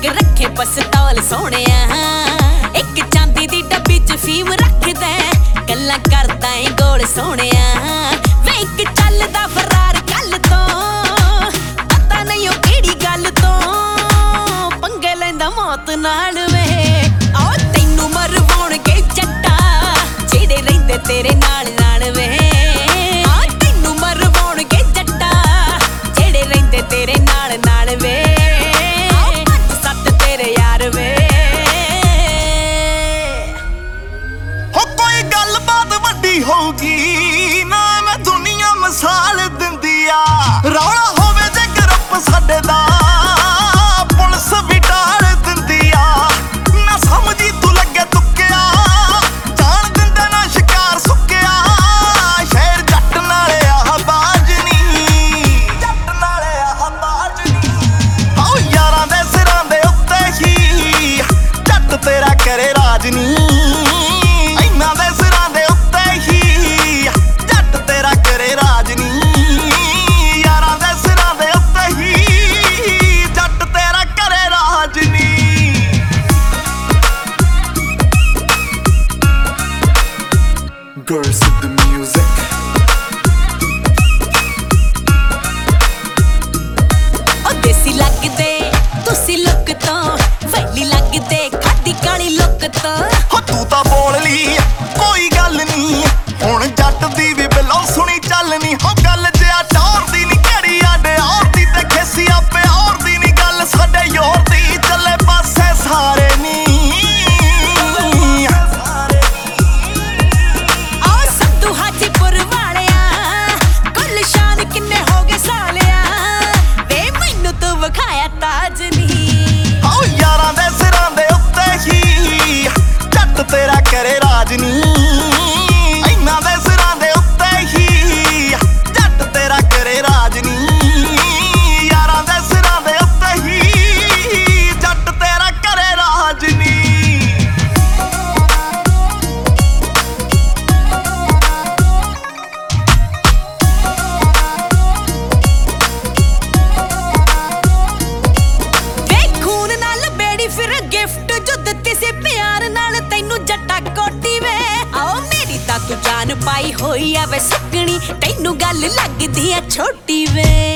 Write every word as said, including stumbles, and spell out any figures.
ਕੇ ਰੱਖੇ ਪਸਤੌਲ ਸੋਹਣਿਆ ਇੱਕ ਚਾਂਦੀ ਦੀ ਡੱਬੀ ਚ ਫੀਮ ਰੱਖਦਾ ਗੱਲਾਂ ਕਰਦਾ ਏ ਗੋਲ ਸੋਹਣਿਆ ਵੇ ਇੱਕ ਚੱਲਦਾ ਫਰਾਰ ਕੱਲ ਤੋਂ ਪਤਾ ਨਹੀਂ ਉਹ ਕਿਹੜੀ ਗੱਲ ਤੋਂ ਪੰਗੇ ਲੈਂਦਾ ਮੌਤ ਨਾਲ ਵੇ ਆਓ ਤੈਨੂੰ ਮਰਵਾਉਣਗੇ ਜੱਟਾ ਜਿਹੜੇ ਰਹਿੰਦੇ ਤੇਰੇ ਨਾਲ ਨਾਲ ਵੇ ਆ ਤੈਨੂੰ ਮਰਵਾਉਣਗੇ ਜੱਟਾ ਜਿਹੜੇ ਰਹਿੰਦੇ ਤੇਰੇ ਨਾਲ ਨਾਲ ਵੇ ਸੱਤ ਤੇਰੇ ਯਾਰ ਵੇ ਹੋ ਕੋਈ ਗੱਲਬਾਤ ਵੱਡੀ ਹੋਊਗੀ ਨਾ ਮੈਂ ਦੁਨੀਆ ਮਿਸਾਲ ਦਿੰਦੀ ਆ ਰੌਲਾ ਹੋਵੇ ਜੇ ਗਰੁੱਪ ਸਾਡੇ ਦਾ ਪੁਲਿਸ ਵੀ ਟਾਲ ਦਿੰਦੀ ਆ ਨਾ ਸਮਝੀ ਤੂੰ ਲੱਗੇ ਤੁੱਕਿਆ ਜਾਣ ਦਿੰਦਾ ਨਾ ਸ਼ਿਕਾਰ ਸੁੱਕਿਆ ਸ਼ਹਿਰ ਜੱਟ ਨਾਲੇ ਆਹ ਬਾਜ ਨੀ ਜੱਟ ਨਾਲੇ ਆਹ ਬਾਜ ਨੀ ਆਓ ਯਾਰਾਂ ਦੇ ਸਿਰਾਂ ਦੇ ਉੱਤੇ ਹੀ ਜੱਟ ਤੇਰਾ ਕਰੇ ਰਾਜ ਨੀ ਇਹਨਾਂ ਦੇ ਸਿਰਾਂ ਦੇ ਉੱਤੇ ਹੀ ਜੱਟ ਤੇਰਾ ਕਰੇ ਰਾਜ ਨੀ ਯਾਰਾਂ ਦੇ ਸਿਰਾਂ ਦੇ ਉੱਤੇ ਹੀ ਜੱਟ ਤੇਰਾ ਕਰੇ ਰਾਜ ਨੀ Girls with the music. ਉਹ ਦੇਸੀ ਲੱਗਦੇ ਤੁਸੀਂ ਲੁੱਕ ਤੋਂ ਵੈਲੀ ਲੱਗਦੇ ਖਾਦੀ ਕਾਲੀ ਲੁੱਕ ਤੋਂ ਹੋ ਤੂੰ ਤਾਂ ਬੋਲ ਲਈ ਕੋਈ ਗੱਲ ਨੀ ਹੁਣ ਜੱਟ ਦੀ ਵੀ ਬਿਲੋਂ ਸੁਣੀ ਚੱਲ ਨੀ ਹੋ ਗੱਲ ਜਿਆ ਟੌਰ ਦੀ ਨੀ ਕਿਹੜੀ ਆਡੇ ਔਰ ਦੀ ਤੇ ਖੇਸੀ ਆਪੇ ਔਰ ਦੀ ਨੀ ਗੱਲ ਸਾਡੇ ਯੋਰ ਦੀ ਚੱਲੇ ਪਾਸੇ ਸਾਰੇ ਨੀ ਆ ਸੰਧੂ ਹਾਜੀਪੁਰ ਵਾਲਿਆ ਗੁਲਸ਼ਾਨ ਕਿੰਨੇ ਹੋ ਗਏ ਸਾਲਿਆ ਵੇ ਮੈਨੂੰ ਤੂੰ ਵਿਖਾਇਆ ਤਾਜ ਨੀ ਆਓ ਯਾਰਾਂ ਦੇ ਸਿਰਾਂ ਦੇ ਉੱਤੇ ਹੀ ਜੱਟ ਤੇਰਾ ਕਰੇ ਰਾਜ ਨੀ ਇਹਨਾਂ ਦੇ ਸਿਰਾਂ ਦੇ ਉੱਤੇ ਹੀ ਜੱਟ ਤੇਰਾ ਕਰੇ ਰਾਜ ਨੀ ਯਾਰਾਂ ਦੇ ਸਿਰਾਂ ਦੇ ਉੱਤੇ ਹੀ ਜੱਟ ਤੇਰਾ ਕਰੇ ਰਾਜ ਨੀ ਵੇ ਖੂਨ ਨਾਲ ਬੇੜੀ ਫਿਰ ਗਿਫਟ ਜੋ ਦਿੱਤੀ ਸੀ ਪਿਆਰ ਨਾਲ ਤੈਨੂੰ ਜੱਟਾ ਕੋਟੀ ਵੇ ਆਓ ਮੇਰੀ ਤਾਂ ਤੂੰ ਜਾਨ ਪਾਈ ਹੋਈ ਆ ਵੇ ਸੁੱਕਣੀ ਤੈਨੂੰ ਗੱਲ ਲੱਗਦੀ ਆ ਛੋਟੀ ਵੇ